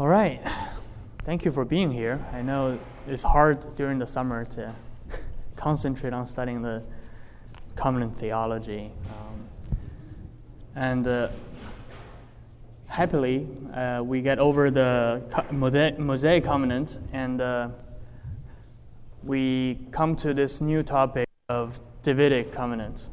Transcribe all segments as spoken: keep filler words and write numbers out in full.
All right. Thank you for being here. I know it's hard during the summer to concentrate on studying the covenant theology. Um, and uh, happily, uh, we get over the Mosaic covenant, and uh, we come to this new topic of Davidic covenant.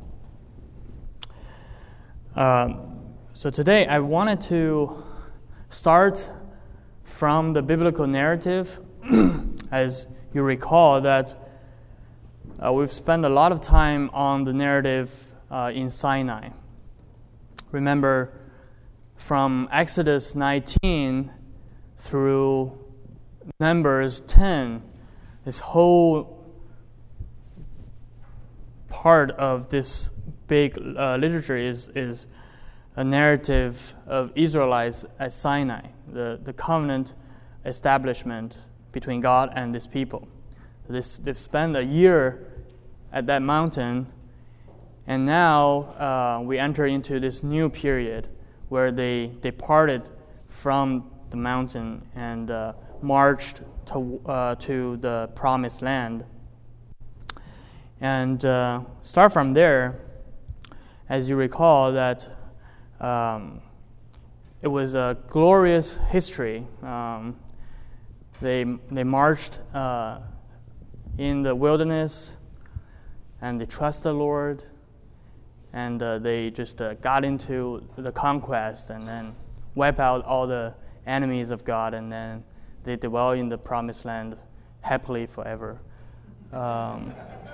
Um, so today, I wanted to start from the biblical narrative. As you recall that uh, we've spent a lot of time on the narrative uh, in Sinai. Remember, from Exodus nineteen through Numbers ten, this whole part of this big uh, literature is, is a narrative of Israelites at Sinai, the, the covenant establishment between God and His people. This, they've spent a year at that mountain, and now uh, we enter into this new period where they departed from the mountain and uh, marched to, uh, to the promised land. And uh, start from there, as you recall, that um, it was a glorious history. Um, they they marched uh, in the wilderness, and they trusted the Lord, and uh, they just uh, got into the conquest, and then wipe out all the enemies of God, and then they dwell in the promised land happily forever. Um,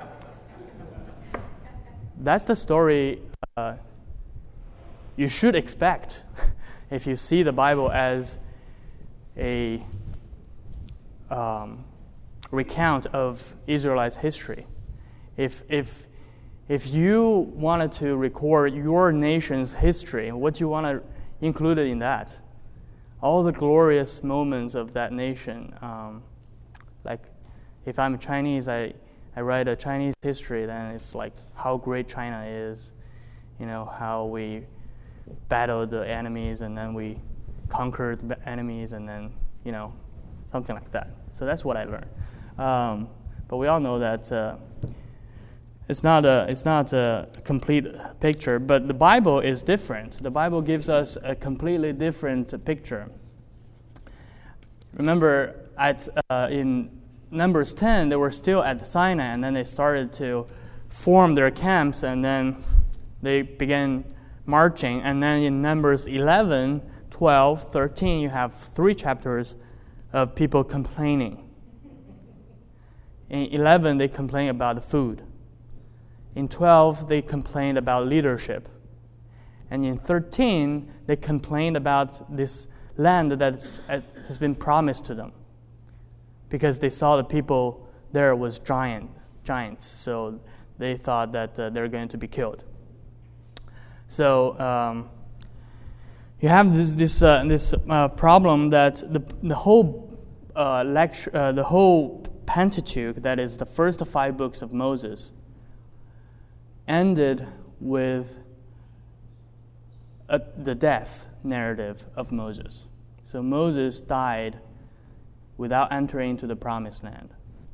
that's the story uh, you should expect if you see the Bible as a um, recount of Israelites' history. If if if you wanted to record your nation's history, what do you want to include in that? All the glorious moments of that nation. Um, like, if I'm Chinese, I, I write a Chinese history, then it's like how great China is, you know, how we battled the enemies, and then we conquered the enemies, and then, you know, something like that. So that's what I learned. Um, but we all know that uh, it's not a it's not a complete picture. But the Bible is different. The Bible gives us a completely different picture. Remember, at uh, in Numbers ten, they were still at Sinai, and then they started to form their camps, and then they began marching. And then in Numbers eleven, twelve, thirteen, you have three chapters of people complaining. In eleven, they complain about the food. In twelve, they complained about leadership. And in thirteen, they complained about this land that has been promised to them, because they saw the people there was giant, giants, so they thought that uh, they're going to be killed. So um, you have this this uh, this uh, problem that the the whole uh, lecture, uh, the whole Pentateuch, that is the first five books of Moses, ended with a, the death narrative of Moses. So Moses died without entering into the promised land.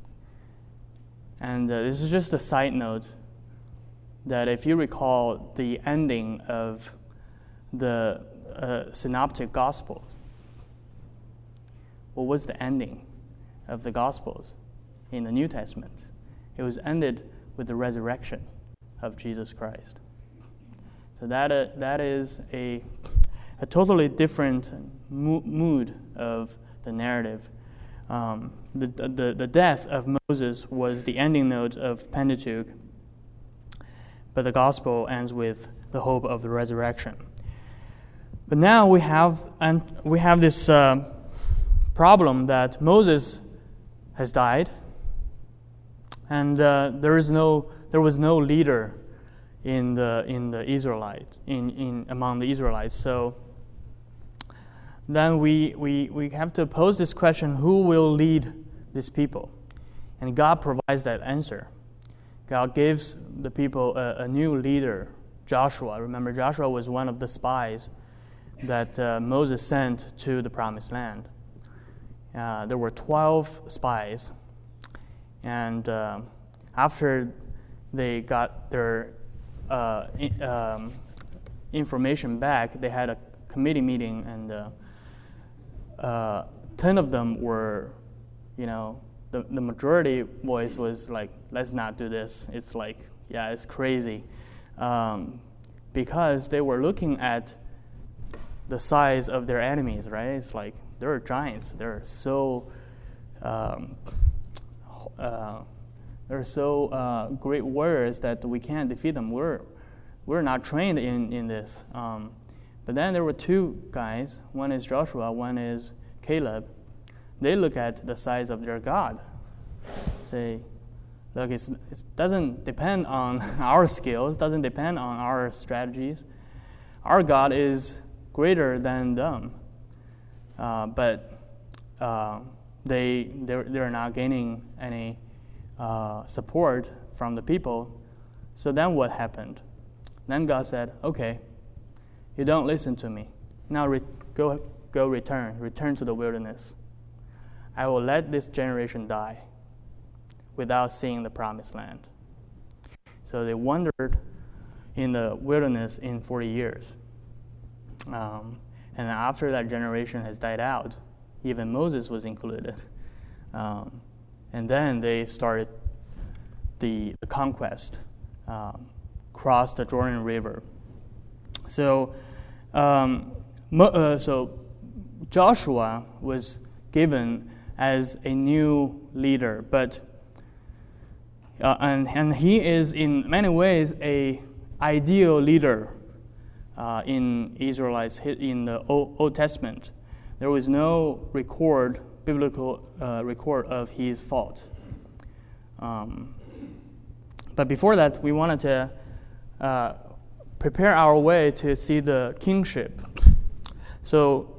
And uh, this is just a side note that if you recall the ending of the uh, Synoptic Gospels, what was the ending of the Gospels in the New Testament? It was ended with the resurrection of Jesus Christ. So that uh, that is a a totally different mo- mood of the narrative. Um, the, the the death of Moses was the ending note of Pentateuch, but the gospel ends with the hope of the resurrection. But now we have and we have this uh, problem that Moses has died, and uh, there is no there was no leader in the in the Israelite in, in among the Israelites. So then we, we we have to pose this question: who will lead these people? And God provides that answer. God gives the people a, a new leader, Joshua. Remember, Joshua was one of the spies that uh, Moses sent to the promised land. uh, there were twelve spies, and uh, after they got their uh, in, um, information back, they had a committee meeting, and uh, uh, ten of them were, you know, the, the majority voice was like, let's not do this. It's like, yeah, it's crazy. Um, because they were looking at the size of their enemies, right? It's like, they're giants. They're so, um, uh, they're so uh, great warriors that we can't defeat them. We're, we're not trained in, in this. Um, but then there were two guys. One is Joshua, one is Caleb. They look at the size of their God. Say, look, it's, it doesn't depend on our skills, doesn't depend on our strategies. Our God is greater than them. Uh, but uh, they, they're, they're not gaining any uh, support from the people. So then what happened? Then God said, okay, you don't listen to me. Now re- go, go return, return to the wilderness. I will let this generation die without seeing the promised land. So they wandered in the wilderness in forty years. Um, and after that generation has died out, even Moses was included. Um, and then they started the, the conquest, um, crossed the Jordan River. So, um, Mo, uh, so Joshua was given as a new leader, but uh, and and he is in many ways a ideal leader uh, in Israelites in the Old, Old Testament. There was no record biblical uh, record of his fault. Um, but before that, we wanted to uh, prepare our way to see the kingship. So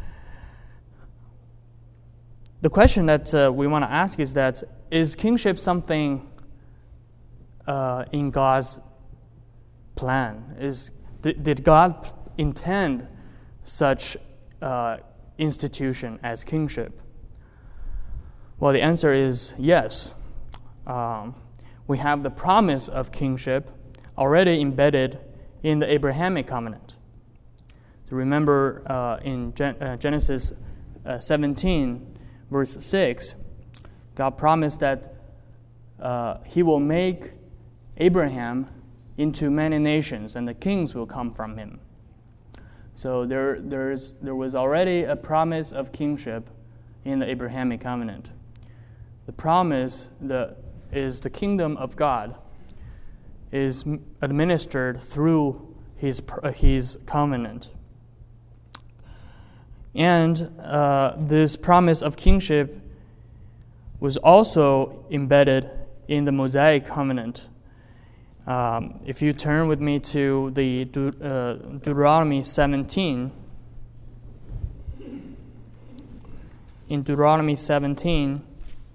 the question that uh, we want to ask is that, is kingship something uh, in God's plan? Is did, did God intend such uh, institution as kingship? Well, the answer is yes. Um, we have the promise of kingship already embedded in the Abrahamic covenant. So remember uh, in Gen- uh, Genesis uh, seventeen, verse six, God promised that uh, He will make Abraham into many nations, and the kings will come from him. So there, there's, there was already a promise of kingship in the Abrahamic covenant. The promise the, is the kingdom of God is administered through His, his covenant. And uh, this promise of kingship was also embedded in the Mosaic covenant. Um, if you turn with me to the De- uh, Deuteronomy seventeen, in Deuteronomy seventeen,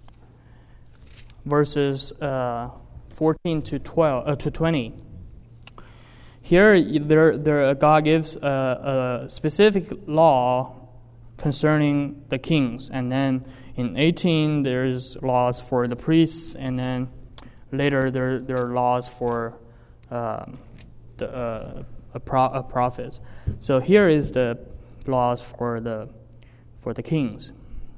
verses uh, fourteen to twelve uh, to twenty. Here, there, there, God gives a, a specific law concerning the kings, and then in eighteen there's laws for the priests, and then later there there are laws for um, the uh, a, pro, a prophets. So here is the laws for the for the kings.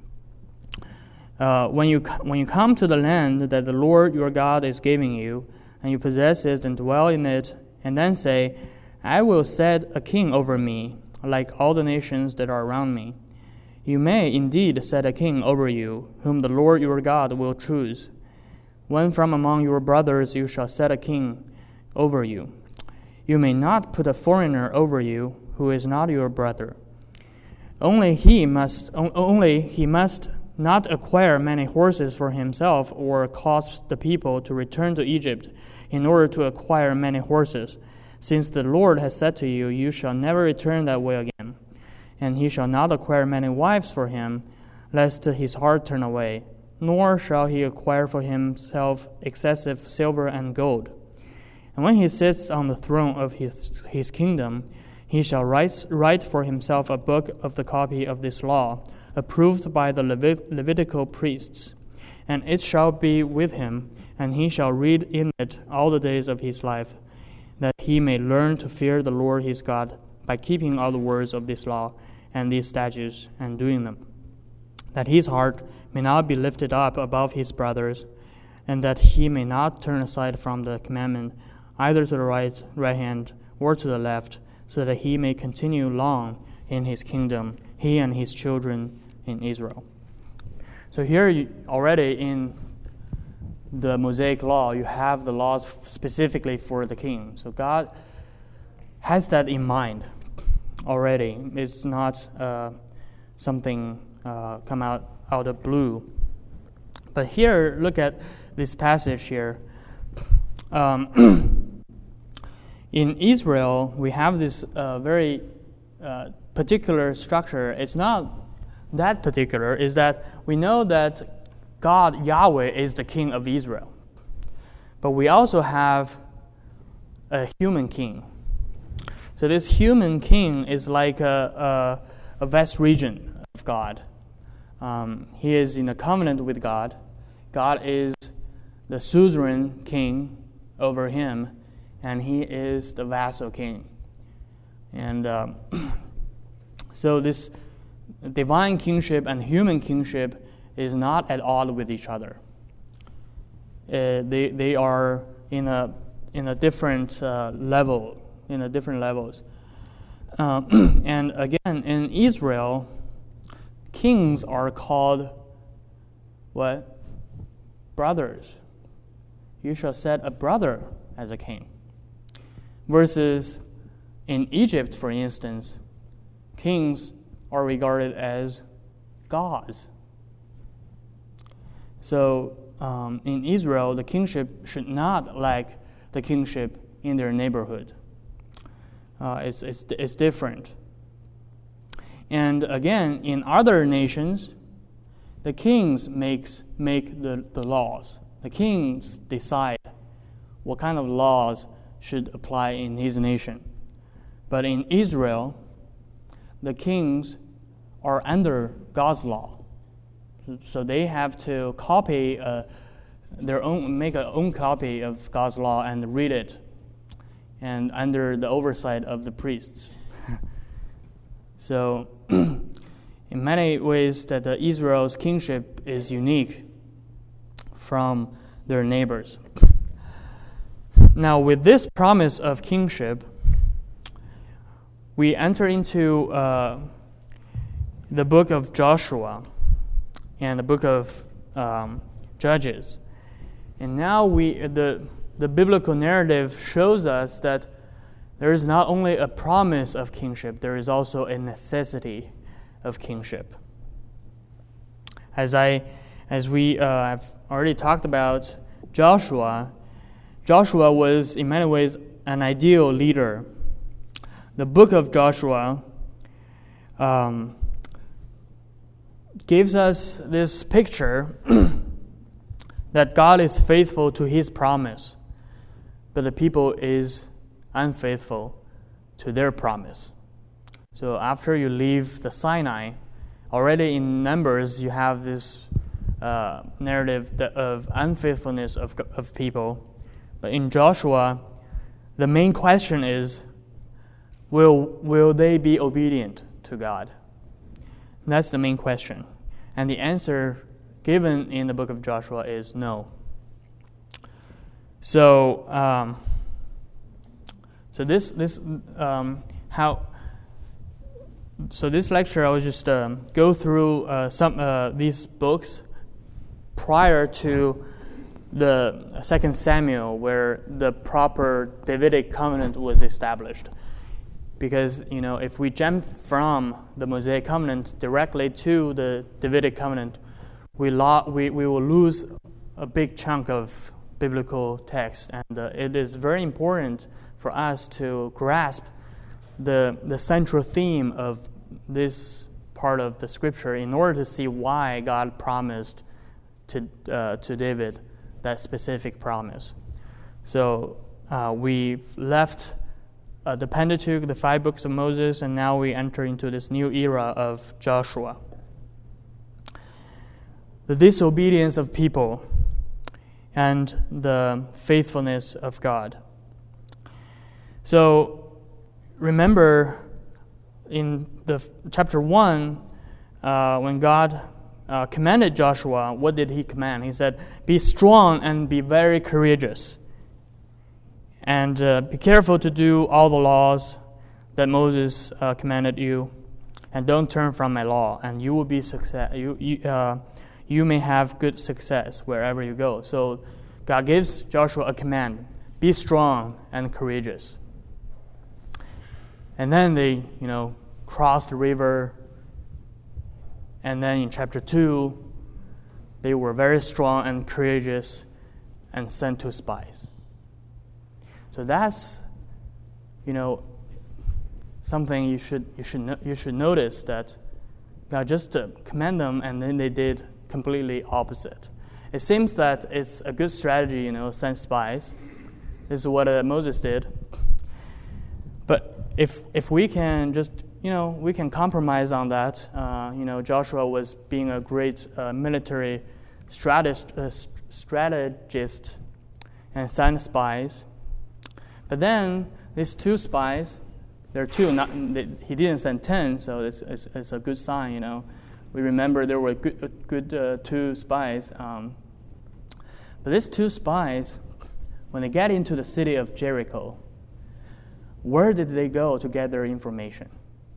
Uh, when you when you come to the land that the Lord your God is giving you, and you possess it and dwell in it, and then say, I will set a king over me, like all the nations that are around me. You may indeed set a king over you, whom the Lord your God will choose. When from among your brothers you shall set a king over you. You may not put a foreigner over you, who is not your brother. Only he must only he must not acquire many horses for himself, or cause the people to return to Egypt in order to acquire many horses, since the Lord has said to you, you shall never return that way again. And he shall not acquire many wives for him, lest his heart turn away, nor shall he acquire for himself excessive silver and gold. And when he sits on the throne of his, his kingdom, he shall write, write for himself a book of the copy of this law, approved by the Levit- Levitical priests. And it shall be with him, and he shall read in it all the days of his life, that he may learn to fear the Lord his God by keeping all the words of this law and these statutes and doing them, that his heart may not be lifted up above his brothers, and that he may not turn aside from the commandment, either to the right, right hand or to the left, so that he may continue long in his kingdom, he and his children in Israel. So here you, already in the Mosaic law, you have the laws specifically for the king. So God has that in mind already. It's not uh, something uh, come out, out of blue. But here, look at this passage here. Um, in Israel, we have this uh, very uh, particular structure. It's not that particular, is that we know that God, Yahweh, is the king of Israel. But we also have a human king. So this human king is like a, a, a vast region of God. Um, he is in a covenant with God. God is the suzerain king over him, and he is the vassal king. And um, so this divine kingship and human kingship is not at odds with each other. Uh, they they are in a in a different uh, level, in a different levels. Um, and again, in Israel, kings are called what? Brothers. You shall set a brother as a king. Versus in Egypt, for instance, kings are regarded as gods. So um, in Israel, the kingship should not lack the kingship in their neighborhood. Uh, it's, it's, it's different. And again, in other nations, the kings makes, make the, the laws. The kings decide what kind of laws should apply in his nation. But in Israel, the kings are under God's law. So they have to copy uh, their own, make an own copy of God's law and read it, and under the oversight of the priests. So, in many ways, that the Israel's kingship is unique from their neighbors. Now, with this promise of kingship, we enter into uh, the book of Joshua and the book of um, Judges. And now we the the biblical narrative shows us that there is not only a promise of kingship, there is also a necessity of kingship. As I as we uh, have already talked about Joshua, Joshua was in many ways an ideal leader. The book of Joshua um, gives us this picture that God is faithful to his promise, but the people is unfaithful to their promise. So after you leave the Sinai, already in Numbers you have this uh, narrative that of unfaithfulness of, of people. But in Joshua, the main question is, will, will they be obedient to God? And that's the main question. And the answer given in the book of Joshua is no. So, um, so this this um, how. So this lecture, I will just um, go through uh, some uh, these books prior to the Second Samuel, where the proper Davidic covenant was established. Because, you know, if we jump from the Mosaic covenant directly to the Davidic covenant, we lo- we, we will lose a big chunk of biblical text. And uh, it is very important for us to grasp the the central theme of this part of the Scripture in order to see why God promised to uh, to David that specific promise. So uh, we've left Uh, the Pentateuch, the five books of Moses, and now we enter into this new era of Joshua. the disobedience of people and the faithfulness of God. So remember in the chapter one, uh, when God uh, commanded Joshua, what did he command? He said, "Be strong and be very courageous, and uh, be careful to do all the laws that Moses uh, commanded you, and don't turn from my law, and you will be success. You you, uh, you may have good success wherever you go." So God gives Joshua a command: be strong and courageous. And then they, you know, cross the river. And then in chapter two, they were very strong and courageous and sent two spies. So that's, you know, something you should you should no, you should notice, that God just uh, command them and then they did completely opposite. It seems that it's a good strategy, you know, send spies. This is what uh, Moses did. But if if we can just, you know, we can compromise on that. Uh, you know, Joshua was being a great uh, military strategist, uh, strategist and sent spies. But then these two spies, there are two. Not, they, he didn't send ten, so it's, it's it's a good sign. You know, we remember there were good good uh, two spies. Um, but these two spies, when they get into the city of Jericho, where did they go to gather information?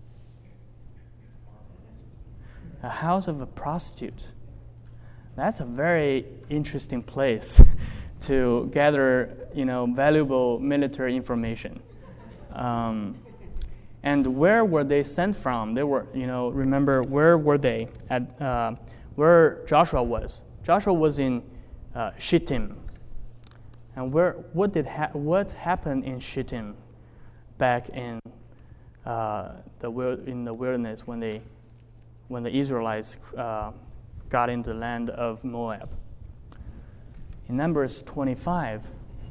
A house of a prostitute. That's a very interesting place to gather, you know, valuable military information. Um, and where were they sent from? They were, you know, remember, where were they? At uh, where Joshua was. Joshua was in uh, Shittim. And where? What did ha- what happened in Shittim back in uh, the in the wilderness when they when the Israelites uh, got into the land of Moab? In Numbers twenty-five,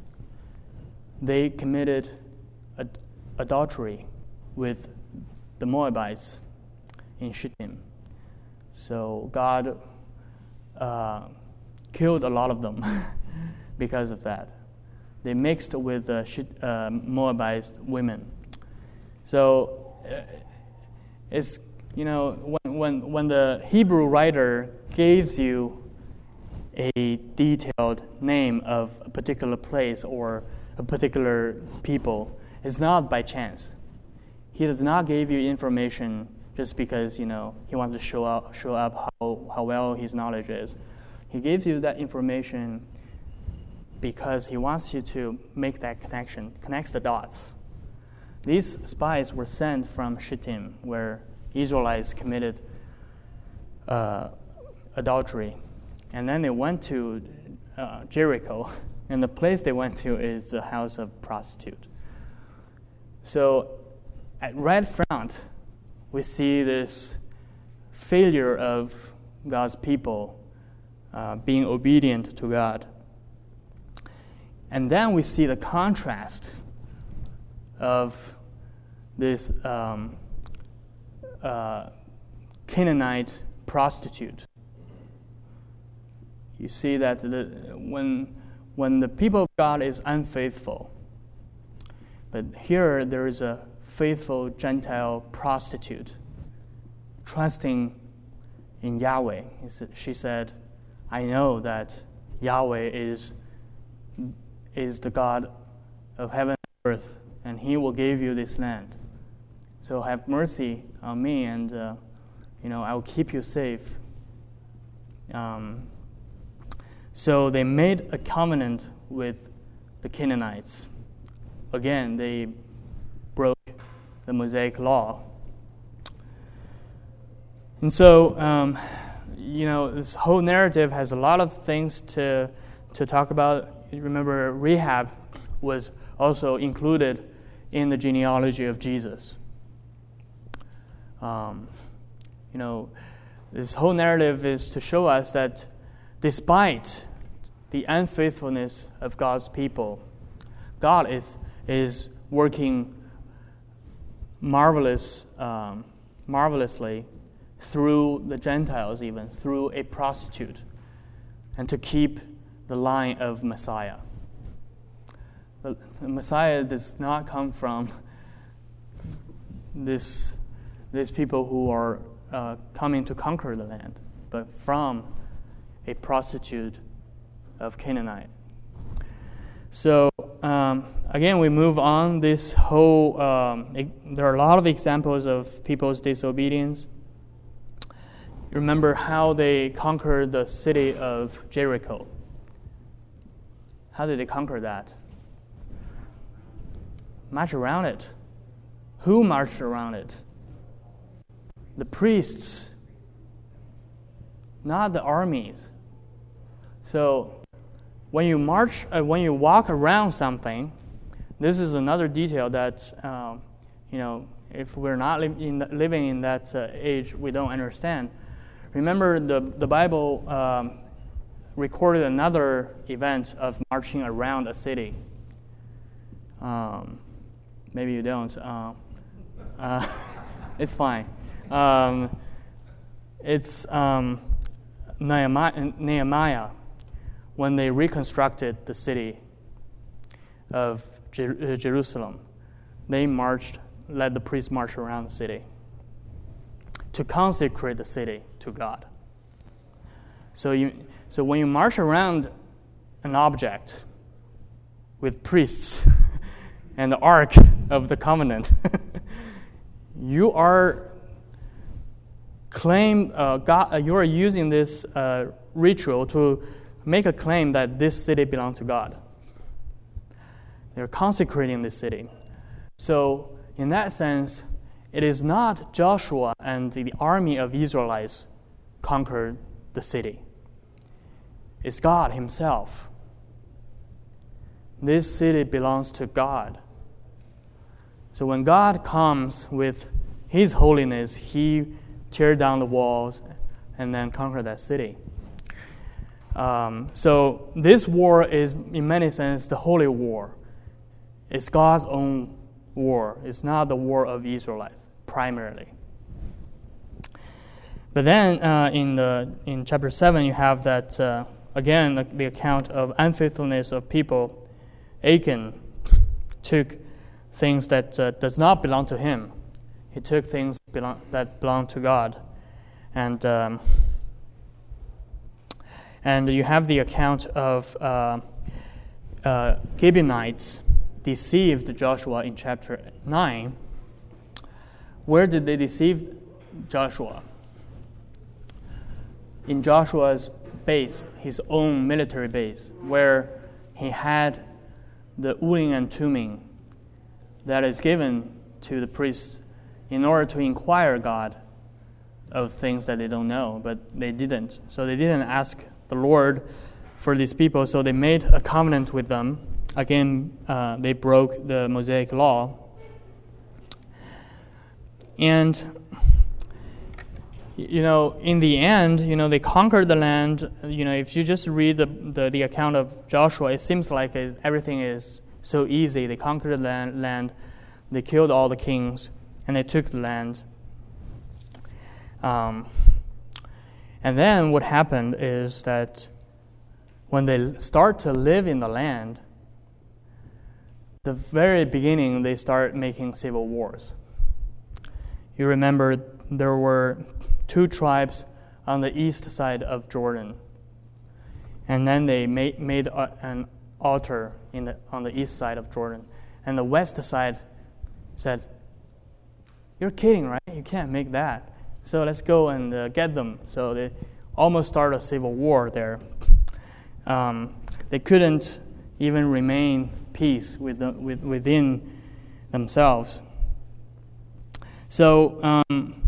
they committed ad- adultery with the Moabites in Shittim. So God uh, killed a lot of them because of that. They mixed with uh, Shit- uh, Moabite women. So uh, it's, you know, when, when when the Hebrew writer gives you a detailed name of a particular place or a particular people, it's not by chance. He does not give you information just because, you know, he wants to show up show up how, how well his knowledge is. He gives you that information because he wants you to make that connection, connects the dots. These spies were sent from Shittim, where Israelites committed uh, adultery. And then they went to uh, Jericho, and the place they went to is the house of prostitute. So at right front, we see this failure of God's people uh, being obedient to God. And then we see the contrast of this um, uh, Canaanite prostitute. You see that the, when when the people of God is unfaithful, but here there is a faithful Gentile prostitute trusting in Yahweh. She said, "I know that Yahweh is is the God of heaven and earth, and He will give you this land. So have mercy on me, and uh, you know I will keep you safe." Um, so they made a covenant with the Canaanites. Again, they broke the Mosaic law. And so, um, you know, this whole narrative has a lot of things to to talk about. Remember, Rahab was also included in the genealogy of Jesus. Um, you know, this whole narrative is to show us that despite the unfaithfulness of God's people, God is, is working marvelous, um, marvelously through the Gentiles, even through a prostitute, and to keep the line of Messiah. The, the Messiah does not come from this, these people who are uh, coming to conquer the land, but from a prostitute of Canaanite. So um, again, we move on. This whole um, it, there are a lot of examples of people's disobedience. Remember how they conquered the city of Jericho. How did they conquer that? March around it. Who marched around it? The priests, not the armies. So when you march, uh, when you walk around something, this is another detail that, um, you know, if we're not li- in the, living in that uh, age, we don't understand. Remember, the, the Bible um, recorded another event of marching around a city. Um, maybe you don't. Uh, uh, it's fine. Um, it's um, Nehemiah, Nehemiah, when they reconstructed the city of Jer- Jerusalem. They marched, led the priests march around the city to consecrate the city to God. So you, so when you march around an object with priests and the Ark of the Covenant, you are claim uh, God. Uh, you are using this uh, ritual to make a claim that this city belongs to God. They're consecrating this city. So in that sense, it is not Joshua and the army of Israelites conquered the city. It's God himself. This city belongs to God. So when God comes with his holiness, he tears down the walls and then conquer that city. Um, so this war is, in many senses, the holy war. It's God's own war. It's not the war of Israelites, primarily. But then uh, in the in chapter seven, you have that, uh, again, the, the account of unfaithfulness of people. Achan took things that uh, does not belong to him. He took things belong, that belong to God. And um, and you have the account of uh, uh, Gibeonites deceived Joshua in chapter nine. Where did they deceive Joshua? In Joshua's base, his own military base, where he had the Urim and Thummim that is given to the priests in order to inquire God of things that they don't know, but they didn't. So they didn't ask the Lord for these people, so they made a covenant with them. Again, uh, they broke the Mosaic law. And, you know, in the end, you know, they conquered the land. You know, if you just read the, the, the account of Joshua, it seems like it, everything is so easy. They conquered the land, land, they killed all the kings, and they took the land. Um, and then what happened is that when they start to live in the land, the very beginning, they start making civil wars. You remember there were two tribes on the east side of Jordan. And then they made, made a, an altar in the, on the east side of Jordan. And the west side said, "You're kidding, right? You can't make that. So let's go and uh, get them." So they almost started a civil war there. Um, they couldn't even remain peace with the, with, within themselves. So um,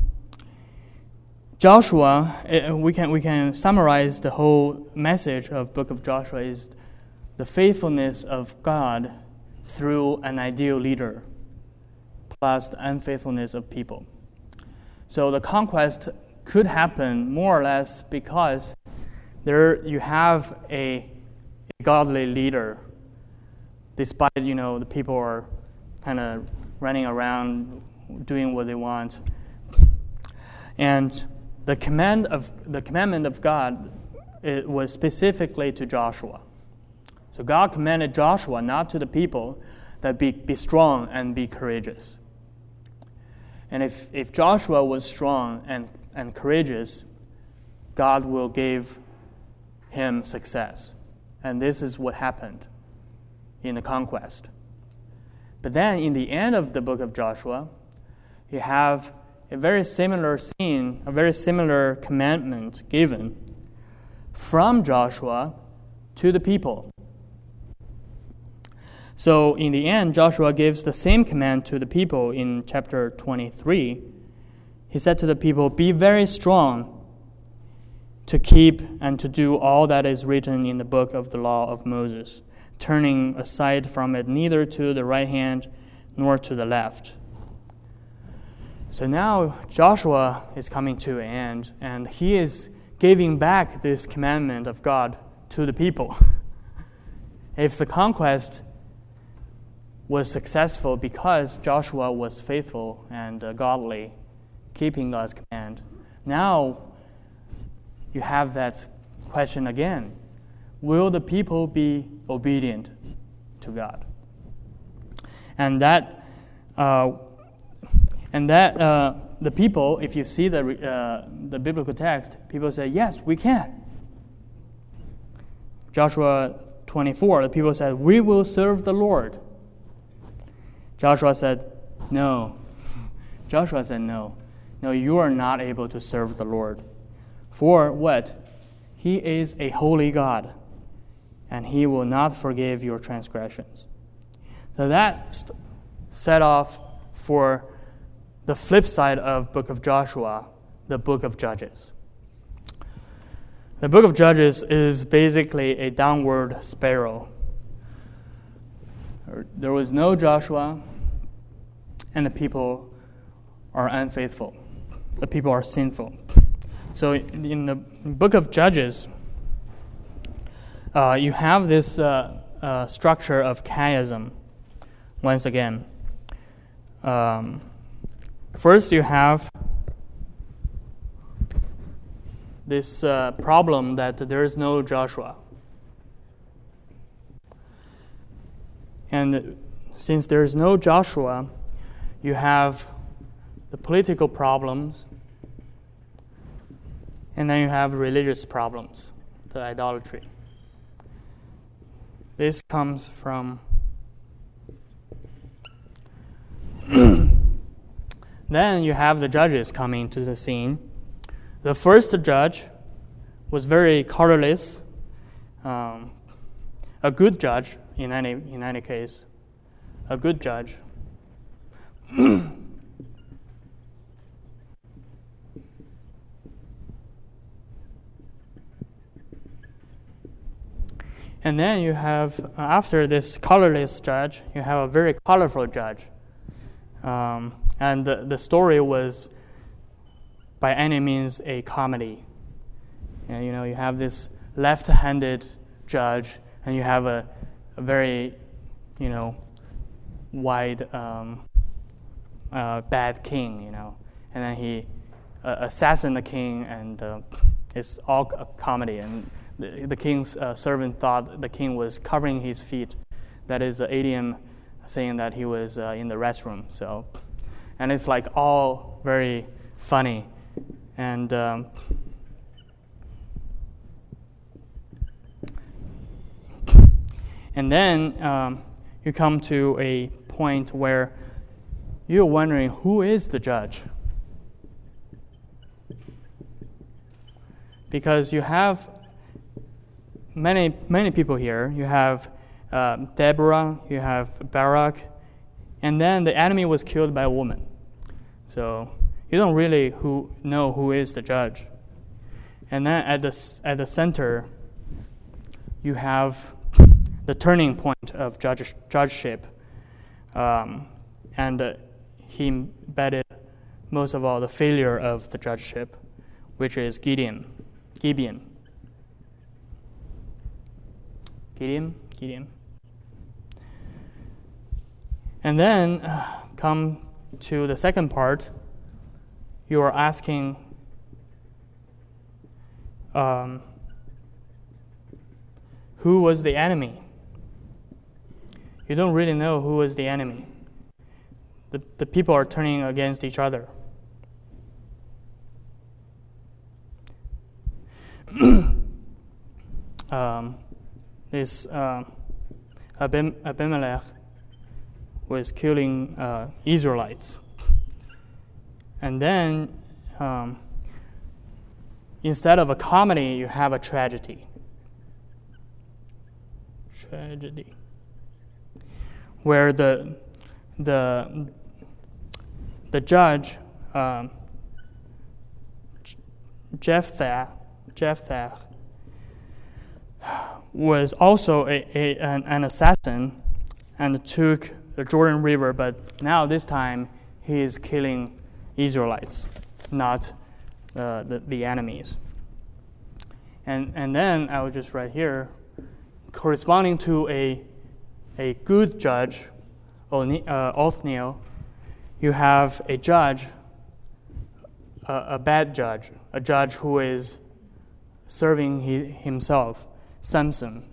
Joshua, uh, we can we can summarize the whole message of Book of Joshua is the faithfulness of God through an ideal leader, plus the unfaithfulness of people. So the conquest could happen more or less because there you have a, a godly leader, despite, you know, the people are kind of running around doing what they want. And the command of the commandment of God it was specifically to Joshua. So God commanded Joshua, not to the people, that be, be strong and be courageous. And if, if Joshua was strong and, and courageous, God will give him success. And this is what happened in the conquest. But then in the end of the book of Joshua, you have a very similar scene, a very similar commandment given from Joshua to the people. So in the end, Joshua gives the same command to the people in chapter twenty-three. He said to the people, "Be very strong to keep and to do all that is written in the book of the law of Moses, turning aside from it neither to the right hand nor to the left." So now Joshua is coming to an end, and he is giving back this commandment of God to the people. If the conquest was successful because Joshua was faithful and uh, godly, keeping God's command, now you have that question again. Will the people be obedient to God? And that, uh, and that uh, the people, if you see the uh, the biblical text, people say, yes, we can. Joshua twenty-four, the people said, we will serve the Lord. Joshua said, no. Joshua said, no. No, you are not able to serve the Lord. For what? He is a holy God, and he will not forgive your transgressions. So that st- set off for the flip side of book of Joshua, the book of Judges. The book of Judges is basically a downward spiral. There was no Joshua, and the people are unfaithful. The people are sinful. So in the book of Judges, uh, you have this uh, uh, structure of chiasm once again. Um, first, you have this uh, problem that there is no Joshua. And since there is no Joshua, you have the political problems, and then you have religious problems, the idolatry. This comes from then you have the judges coming to the scene. The first judge was very colorless, um, a good judge in any in any case, a good judge. And then you have, after this colorless judge, you have a very colorful judge. Um, and the, the story was, by any means, a comedy. And, you know, you have this left-handed judge, and you have a, a very, you know, wide, um, uh, bad king, you know. And then he uh, assassinated the king, and uh, it's all a comedy. And the, the king's uh, servant thought the king was covering his feet. That is an idiom saying that he was uh, in the restroom. So, and it's like all very funny. And um, and then um, you come to a point where you're wondering, who is the judge? Because you have many many people here. You have uh, Deborah, you have Barak, and then the enemy was killed by a woman. So you don't really who know who is the judge. And then at the at the center, you have the turning point of judge, judgeship, um, and uh, he embedded most of all the failure of the judgeship, which is Gideon. Gideon. Gideon? Gideon. And then uh, come to the second part. You are asking, um, who was the enemy. You don't really know who was the enemy. The, the people are turning against each other. um, this uh, Abim- Abimelech was killing uh, Israelites. And then, um, instead of a comedy, you have a tragedy. Tragedy. Where the the the judge, um, Jephthah, Jephthah, was also a, a an, an assassin, and took the Jordan River. But now this time he is killing Israelites, not uh, the the enemies. And and then I will just write here, corresponding to a a good judge, Othniel, you have a judge, a, a bad judge, a judge who is serving he, himself, Samson.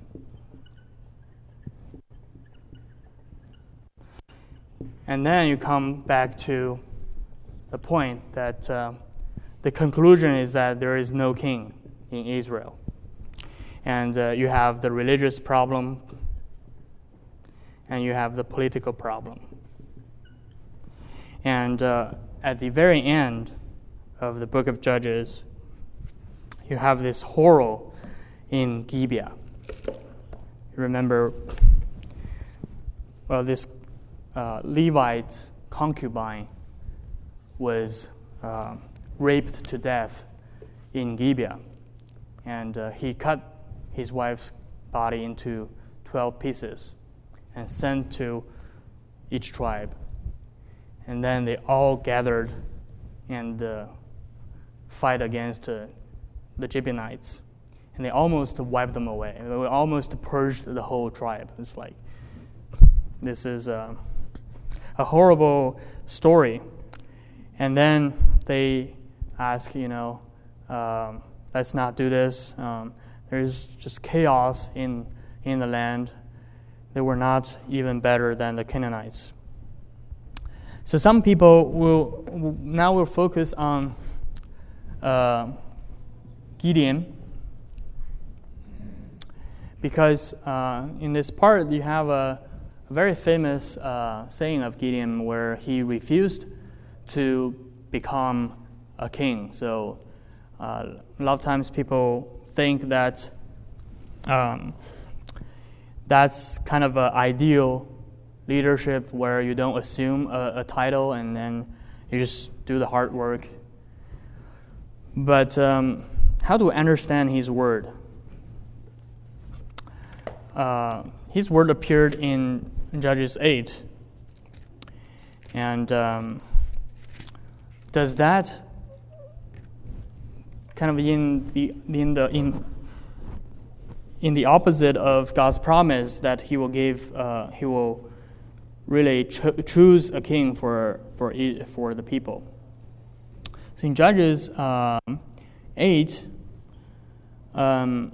And then you come back to the point that uh, the conclusion is that there is no king in Israel. And uh, you have the religious problem, and you have the political problem. And uh, at the very end of the book of Judges, you have this horror in Gibeah. You remember, well, this uh, Levite concubine was uh, raped to death in Gibeah. And uh, he cut his wife's body into twelve pieces and sent to each tribe. And then they all gathered and uh, fight against uh, the Gibeonites. And they almost wiped them away. They almost purged the whole tribe. It's like, this is a, a horrible story. And then they ask, you know, um, let's not do this. Um, there's just chaos in, in the land. They were not even better than the Canaanites. So some people will, will now will focus on uh, Gideon, because uh, in this part you have a, a very famous uh, saying of Gideon where he refused to become a king. So uh, a lot of times people think that um, that's kind of an ideal leadership where you don't assume a, a title and then you just do the hard work. But um, how to understand his word? Uh, his word appeared in Judges eight. And um, does that kind of in the in the in in the opposite of God's promise that He will give, uh, He will really cho- choose a king for for for the people. So in Judges um, eight, um,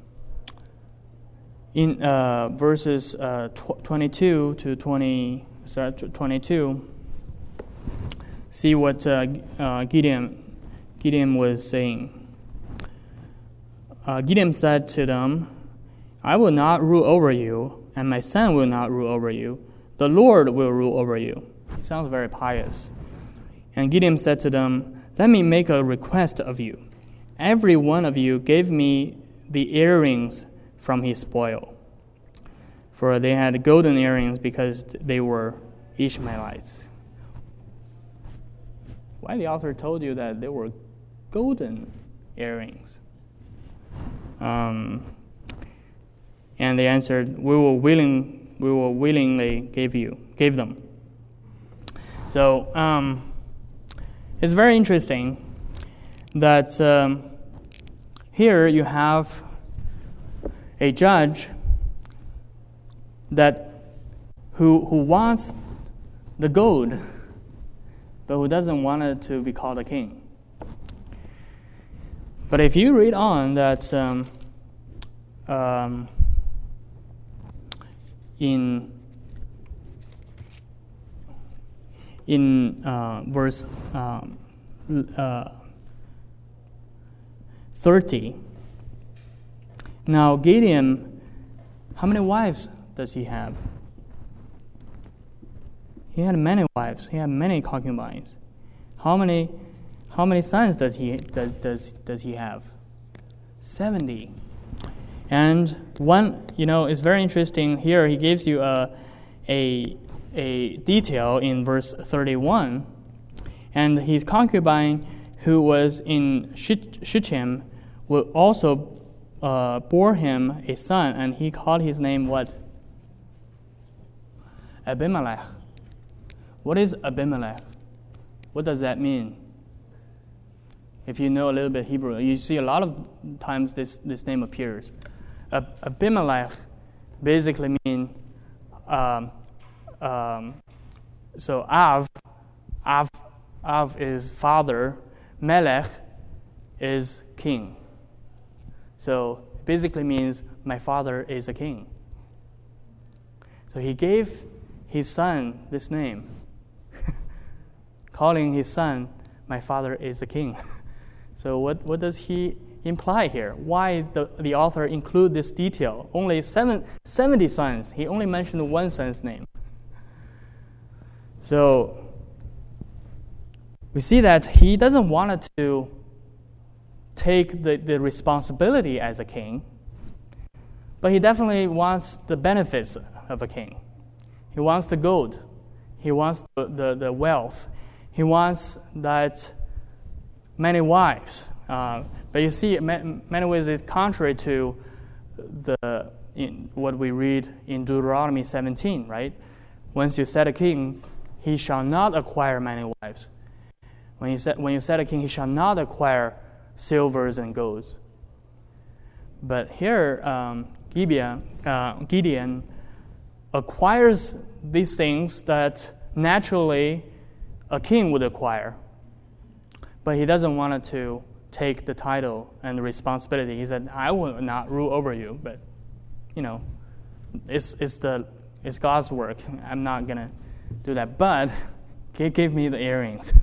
in uh, verses uh, tw- twenty-two to twenty, sorry, twenty-two, see what uh, uh, Gideon Gideon was saying. Uh, Gideon said to them, "I will not rule over you, and my son will not rule over you. The Lord will rule over you." It sounds very pious. And Gideon said to them, "Let me make a request of you. Every one of you gave me the earrings from his spoil." For they had golden earrings because they were Ishmaelites. Why the author told you that they were golden earrings? Um, and they answered, "We will willing, we will willingly give you, give them." So um, it's very interesting that um, here you have a judge that who who wants the gold, but who doesn't want it to be called a king. But if you read on that, um, um, in in uh, verse um, uh, thirty. Now Gideon, how many wives does he have? He had many wives. He had many concubines. How many how many sons does he does does does he have? Seventy. And one, you know, it's very interesting here. He gives you a a a detail in verse thirty-one, and his concubine, who was in Shittim, will also uh, bore him a son, and he called his name what? Abimelech. What is Abimelech? What does that mean? If you know a little bit Hebrew, you see a lot of times this, this name appears. Ab- Abimelech basically means, um, um, so Av, Av, Av is father, Melech is king. So it basically means my father is a king. So he gave his son this name, calling his son, my father is a king. So what, what does he imply here? Why the, the author include this detail? Only seven, seventy sons. He only mentioned one son's name. So we see that he doesn't want to take the, the responsibility as a king, but he definitely wants the benefits of a king. He wants the gold. He wants the, the, the wealth. He wants that many wives. Uh, but you see, in many ways, it's contrary to the in what we read in Deuteronomy seventeen, right? Once you set a king, he shall not acquire many wives. When you set, when you set a king, he shall not acquire silvers and golds. But here, um, Gibeon, uh, Gideon acquires these things that naturally a king would acquire. But he doesn't want to take the title and the responsibility. He said, I will not rule over you, but, you know, it's it's the it's God's work. I'm not going to do that. But he gave me the earrings.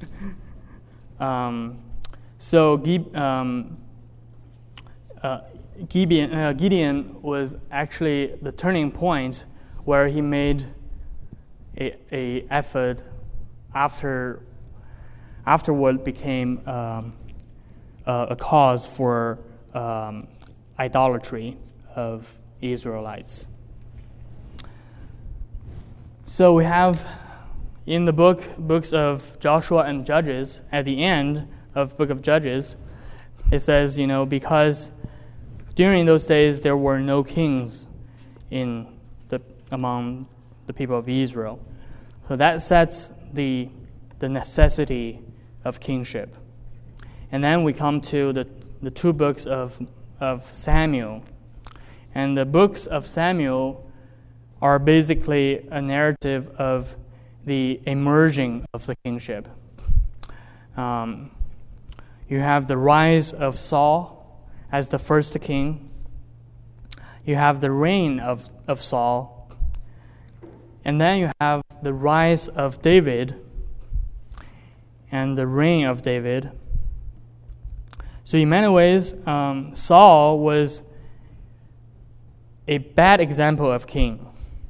um, so um, uh, Gideon, uh, Gideon was actually the turning point where he made a, a effort after afterward became um, uh, a cause for um, idolatry of Israelites. So we have in the book books of Joshua and Judges, at the end of book of Judges, it says, you know, because during those days there were no kings in the among the people of Israel. So that sets the the necessity of kingship. And then we come to the, the two books of, of Samuel. And the books of Samuel are basically a narrative of the emerging of the kingship. Um, you have the rise of Saul as the first king. You have the reign of, of Saul. And then you have the rise of David and the reign of David. So in many ways, um, Saul was a bad example of king,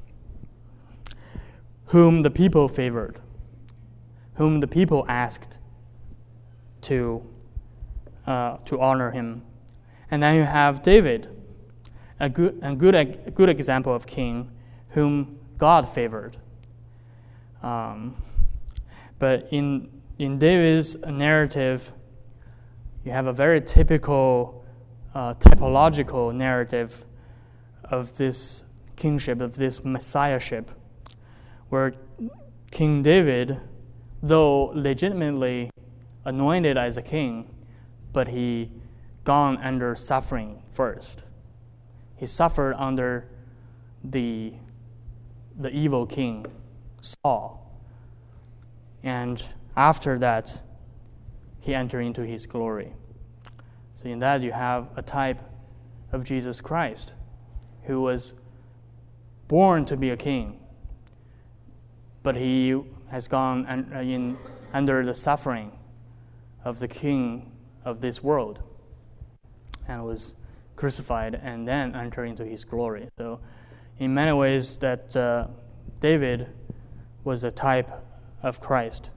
whom the people favored, whom the people asked to uh, to honor him. And then you have David, a good a good a good example of king, whom God favored. Um, but in In David's narrative, you have a very typical, uh, typological narrative of this kingship, of this messiahship, where King David, though legitimately anointed as a king, but he gone under suffering first. He suffered under the the evil king, Saul. And after that, he entered into his glory. So in that you have a type of Jesus Christ, who was born to be a king, but he has gone in under the suffering of the king of this world and was crucified and then entered into his glory. So in many ways that uh, David was a type of Christ.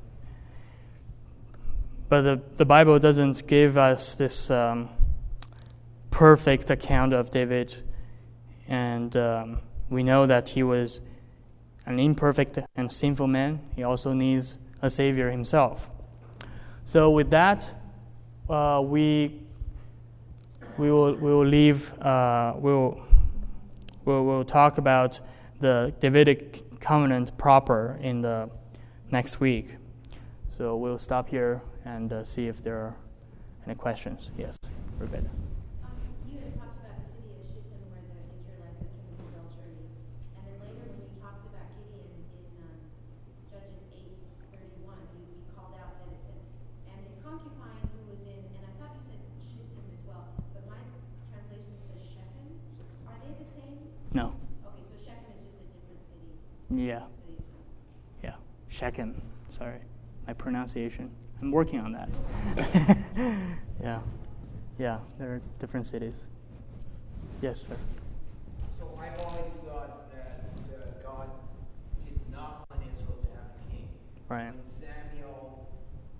But the, the Bible doesn't give us this um, perfect account of David, and um, we know that he was an imperfect and sinful man. He also needs a Savior himself. So with that, uh, we we will we will leave. Uh, we'll we'll we'll talk about the Davidic covenant proper in the next week. So we'll stop here and uh, see if there are any questions. Yes, Rebecca. Um, you had talked about the city of Shittim where the Israelites had committed adultery, and then later when you talked about Gideon in um, Judges eight thirty-one, you, you called out that it said, and his concubine who was in, and I thought you said Shittim as well, but my translation says Shechem. Are they the same? No. Okay, so Shechem is just a different city. Yeah. Yeah. Shechem. Sorry, my pronunciation. I'm working on that. yeah. Yeah, there are different cities. Yes, sir. So I've always thought that uh, God did not want Israel to have a king. Right. When Samuel,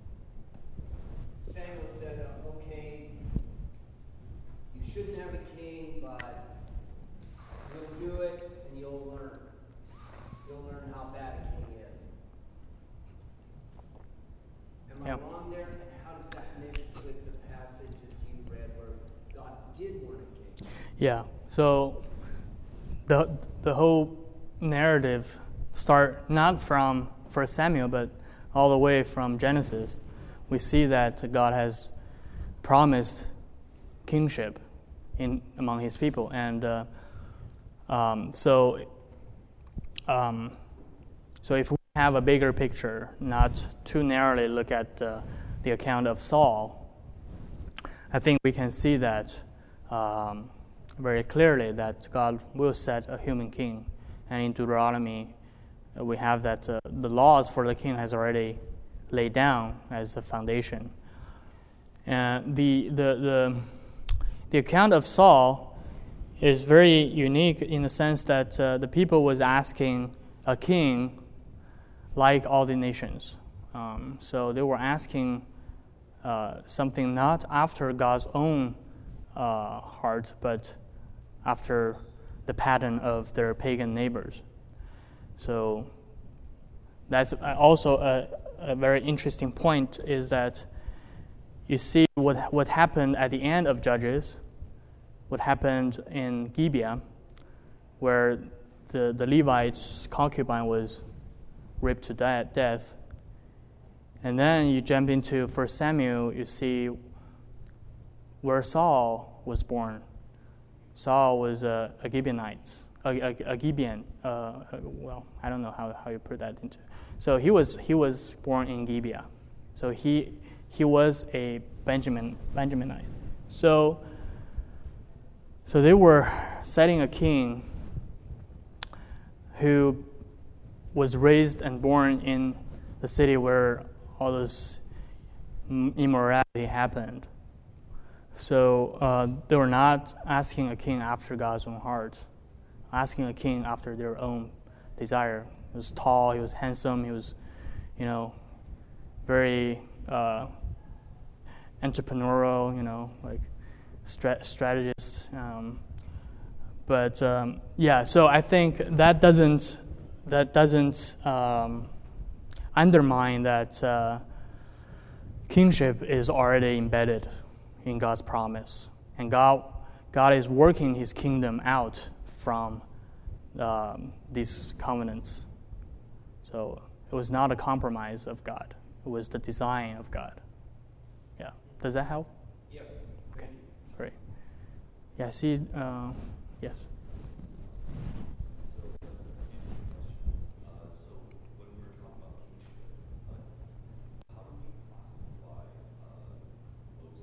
Samuel said, uh, okay, you shouldn't have a king, but you'll do it and you'll learn. You'll learn how bad a king is. Am Yeah. I wrong there? And how does that mix with the passages you read where God did want a king? Yeah. So the the whole narrative start not from First Samuel, but all the way from Genesis. We see that God has promised kingship in among His people, and uh, um, so um, so if we have a bigger picture, not too narrowly look at uh, the account of Saul, I think we can see that um, very clearly that God will set a human king. And in Deuteronomy, uh, we have that uh, the laws for the king has already laid down as a foundation. And the, the, the, the account of Saul is very unique in the sense that uh, the people was asking a king like all the nations. Um, so they were asking uh, something not after God's own uh, heart, but after the pattern of their pagan neighbors. So that's also a, a very interesting point, is that you see what what happened at the end of Judges, what happened in Gibeah, where the, the Levite's concubine was ripped to death. And then you jump into First Samuel, you see where Saul was born. Saul was a, a Gibeonite, a, a, a Gibeon. Uh, well, I don't know how, how you put that into. So he was he was born in Gibeah. So he he was a Benjamin Benjaminite. So so they were setting a king who was raised and born in the city where all this immorality happened. So uh, they were not asking a king after God's own heart, asking a king after their own desire. He was tall, he was handsome, he was, you know, very uh, entrepreneurial, you know, like stra- strategist. Um, but um, yeah, so I think that doesn't that doesn't um, undermine that uh, kingship is already embedded in God's promise, and God God is working His kingdom out from um, these covenants. So it was not a compromise of God; it was the design of God. Yeah, does that help? Yes. Okay, great. Yeah, see, uh, yes.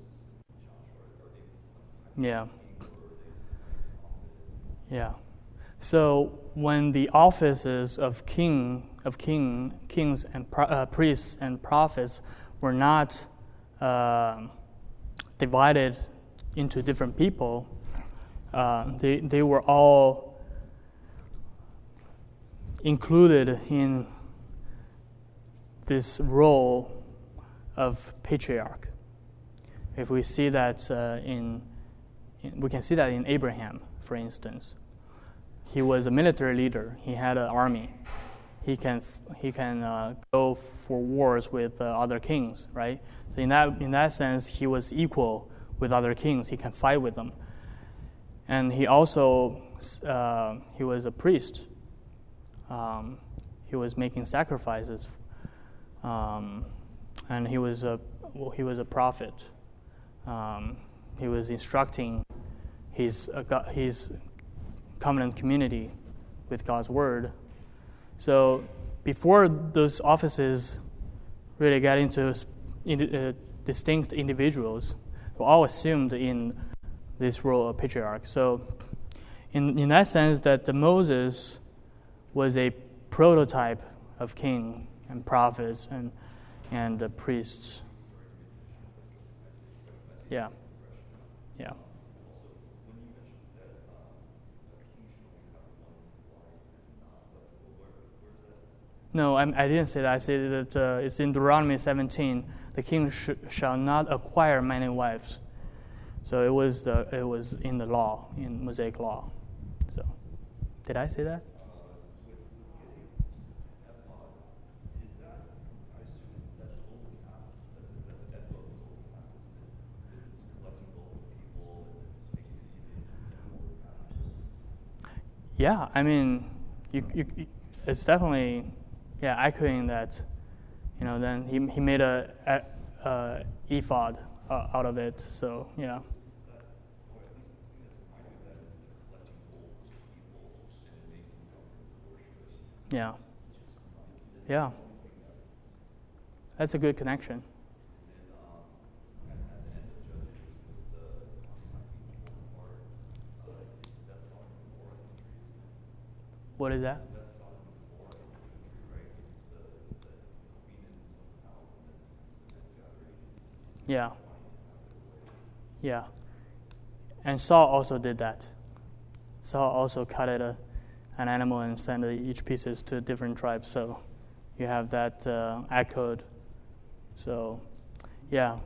Yeah. Yeah. So when the offices of king, of king, kings and pro, uh, priests and prophets were not uh, divided into different people, uh, they they were all included in this role of patriarch. If we see that uh, in, in, we can see that in Abraham, for instance. He was a military leader. He had an army. He can he can uh, go for wars with uh, other kings, right? So in that in that sense, he was equal with other kings. He can fight with them. And he also uh, he was a priest. Um, he was making sacrifices, um, and he was a well, he was a prophet. Um, he was instructing his uh, his covenant community with God's word. So before those offices really got into uh, distinct individuals, who all assumed in this role of patriarch. So in in that sense, that Moses was a prototype of king and prophets and and uh, priests. Yeah, yeah. No, I, I didn't say that. I said that uh, it's in Deuteronomy seventeen. The king sh- shall not acquire many wives. So it was the it was in the law, in Mosaic law. So, did I say that? Yeah, I mean, you, you, it's definitely, yeah, echoing that. You know, then he he made a, a, a ephod uh, out of it. So yeah. Yeah. Yeah. That's a good connection. What is that? Yeah. Yeah. And Saul also did that. Saul also cut it a, an animal and sent each pieces to different tribes. So you have that uh, echoed. So, yeah.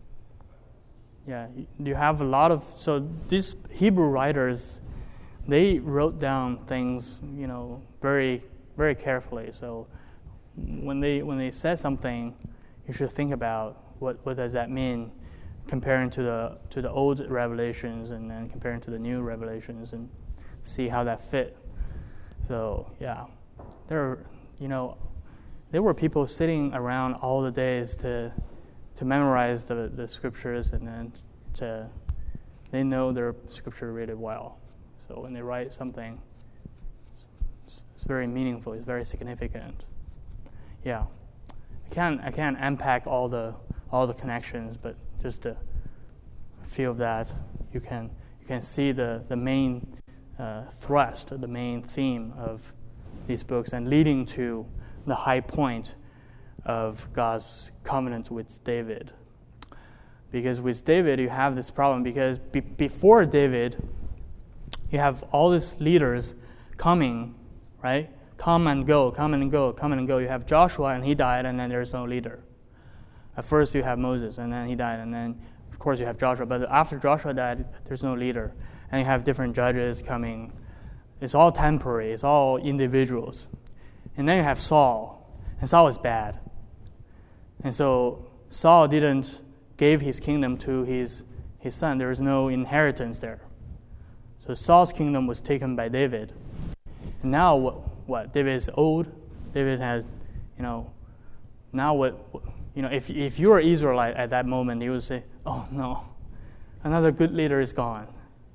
Yeah. You have a lot of, so these Hebrew writers, they wrote down things, you know, very, very carefully. So when they when they said something, you should think about what, what does that mean, comparing to the to the old revelations and then comparing to the new revelations, and see how that fit. So yeah, there, you know, there were people sitting around all the days to to memorize the the scriptures, and then to they know their scripture really well. So when they write something, it's, it's very meaningful. It's very significant. Yeah, I can't I can't unpack all the all the connections, but just a few of that, you can you can see the the main uh, thrust, the main theme of these books, and leading to the high point of God's covenant with David. Because with David, you have this problem. Because be, before David, you have all these leaders coming, right? Come and go, come and go, come and go. You have Joshua, and he died, and then there's no leader. At first, you have Moses, and then he died, and then, of course, you have Joshua. But after Joshua died, there's no leader. And you have different judges coming. It's all temporary. It's all individuals. And then you have Saul, and Saul is bad. And so Saul didn't give his kingdom to his, his son. There is no inheritance there. So Saul's kingdom was taken by David. And now what? What? David is old. David has, you know, now what? You know, if if you were Israelite at that moment, you would say, "Oh no, another good leader is gone."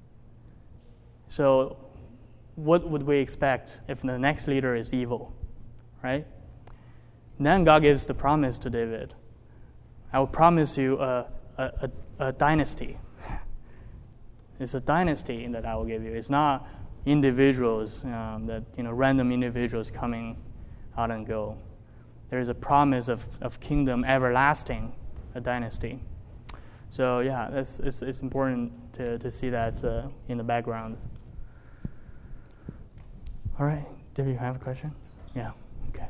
So, what would we expect if the next leader is evil, right? Then God gives the promise to David. I will promise you a a, a, a dynasty. It's a dynasty that I will give you. It's not individuals, um, that you know, random individuals coming out and go. There is a promise of, of kingdom everlasting, a dynasty. So yeah, it's, it's, it's important to, to see that uh, in the background. All right, do you have a question? Yeah, okay.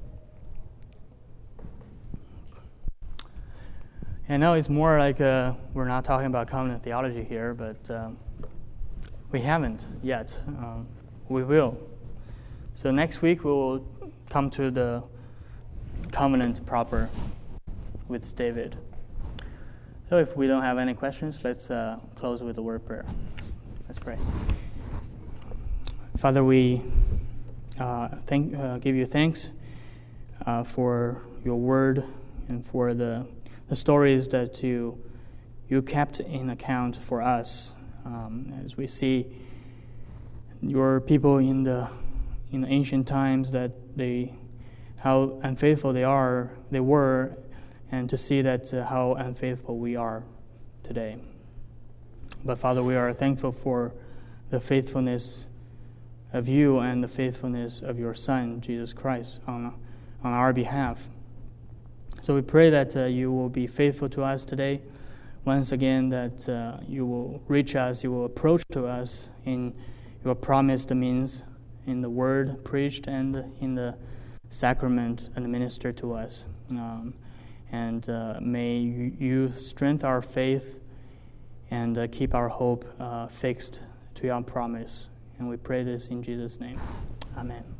And now it's more like uh, we're not talking about covenant theology here, but um, we haven't yet. Um, we will. So next week we will come to the covenant proper with David. So if we don't have any questions, let's uh, close with a word of prayer. Let's pray. Father, we uh, thank, uh, give you thanks uh, for your word and for the the stories that you you kept in account for us, um, as we see your people in the in the ancient times, that they how unfaithful they are they were, and to see that uh, how unfaithful we are today. But Father, we are thankful for the faithfulness of you and the faithfulness of your Son, Jesus Christ, on on our behalf. So we pray that uh, you will be faithful to us today. Once again, that uh, you will reach us, you will approach to us in your promised means, in the word preached and in the sacrament administered to us. Um, and uh, may you strengthen our faith and uh, keep our hope uh, fixed to your promise. And we pray this in Jesus' name. Amen.